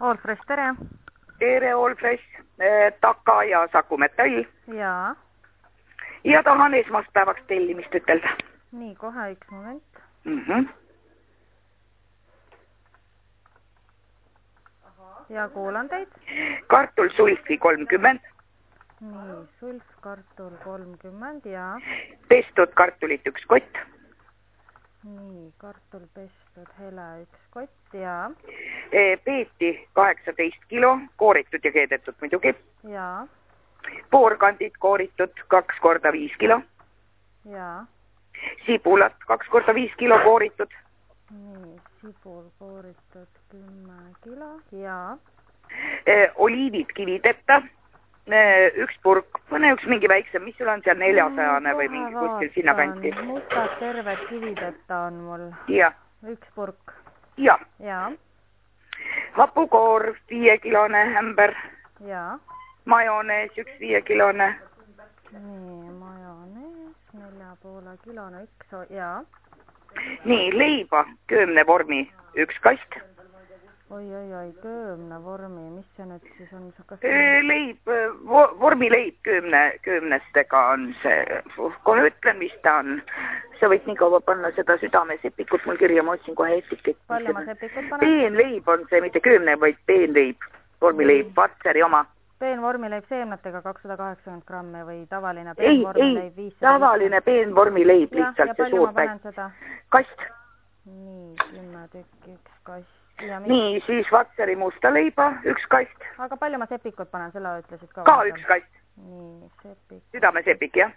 All Fresh, tere. Tere, All Fresh, Taka ja Saku Metall. Jaa. Ja tahan esmaspäevaks tellimist ütelda. Nii, kohe üks moment. Ja kuulan teid. Kartul sulfi 30. Nii, sulf, kartul 30 ja... Pestud kartulit 1 kott. Nii, kartul pestud hele 1 kott ja... Peeti 18 kilo, kooritud ja keedetud muidugi. Ja... Poorkandid kooritud 2 korda 5 kilo. Ja... Sibulat 2 korda 5 kilo kooritud. Nii, sibul kooritud 10 kilo ja... Oliivid kivideta. 1 purk, mõne üks mingi väiksem, mis sul on seal 400 või mingi kuskil sinna kanti? Mustad terved kivideta on mul. Ja. 1 purk. Ja. Ja. Hapukoor 5-kilone ämber. Ja. Majonees 1 5-kilone. Nii, majonees 4,5 kilone 1 ja. Nii, leiba köömnevormi 1 kast. Oi, köömne vormi, mis see nüüd siis on? Leib, vormileib köömnestega on see, kohe ütlen, mis ta on. Sa võid nii kaua panna seda südamesepikut mul kirja, ma otsin kohe etikett. Palju ma sepikut panen? Peenleib on see, mitte köömne, vaid peenleib, vormileib, Vatseri oma. Peenvormileib seemnetega 280 grammi või tavaline peenvormileib 500? Tavaline peenvormileib lihtsalt see suur pätt. Kast. Nii, 10 tükki 1 kast. Nii, siis Vatseri musta leiba 1 kast. Aga palju ma sepikut panen, selle ütlesid ka? Ka 1 kast. Nii, sepik. Südamesepik, jah?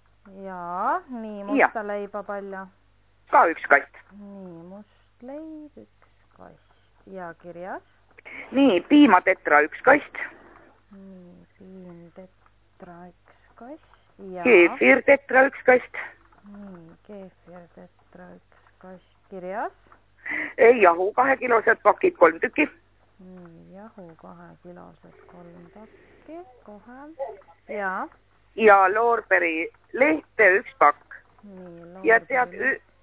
Jaa, nii, musta leiba palju? Ka 1 kast. Nii, must leib 1 kast. Ja kirjas? Nii, piimatetra 1 kast. Nii, piimtetra 1 kast. Ja... Keefirtetra 1 kast. Nii, keefirtetra 1 kast. Kirjas? Jahu 2-kilosed pakid 3 tükki. Nii, jahu 2-kilosed 3 pakki, kohe. Ja? Ja loorberi lehte 1 pakk. Nii, ja tead,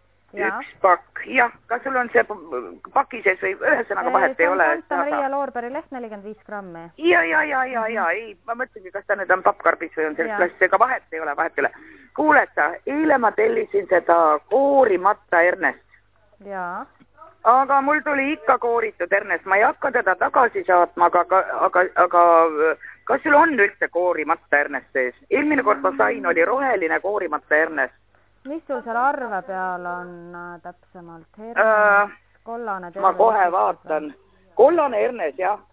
1 pakk. Jah, kas sul on see paki sees või ühesõnaga vahet ei ole? Santa Maria loorberi leht 45 grammi. Ja, ei, ma mõtlengi, kas ta nüüd on pappkarbis või on selles klassis, ega vahet ei ole. Kuule sa, eile ma tellisin seda koorimatta Ernest. Jaa. Aga mul tuli ikka kooritud Ernest, ma ei hakka teda tagasi saatma, aga kas sul on üldse koorimatta Ernest sees? Eelmine kord ma sain, oli roheline koorimatta Ernest. Mis sul seal arve peal on täpsemalt? Hernes, kollane terve? Ma kohe vaatan. Kollane Ernest, jah.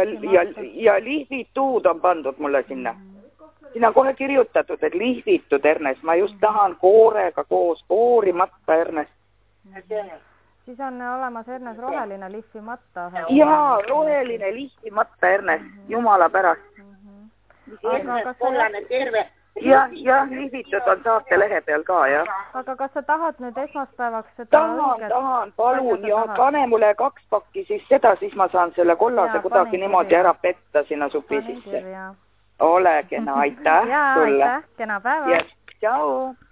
Ja lihvitud on pandud mulle sinna. Sinna on kohe kirjutatud, et lihvitud Ernest. Ma just tahan koorega koos koorimatta Ernest. Siis on olemas Ernest roheline lihvimatta. Jaa, roheline lihvimatta Ernest, jumala pärast. Ernest kollane terve. Jah, lihvitud on saate lehe peal ka, jah. Aga kas sa tahad nüüd esmaspäevaks seda õiget? Tahan, palun, ja pane mulle 2 pakki siis seda, siis ma saan selle kollase kuidagi niimoodi ära petta sinna supi sisse. Ole kena, aitäh sulle. Jaa, aitäh, kena päeva. Tšau.